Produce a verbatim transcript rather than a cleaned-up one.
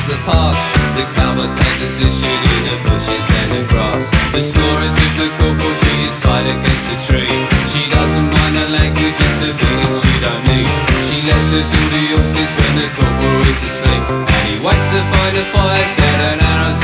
the past. The cowboys take position in the bushes and the grass. The snorers of the corporal, she is tied against a tree. She doesn't mind the language, it's the beating she don't need. She lets us all the horses when the corporal is asleep, and he wakes to find the fire's dead and arrows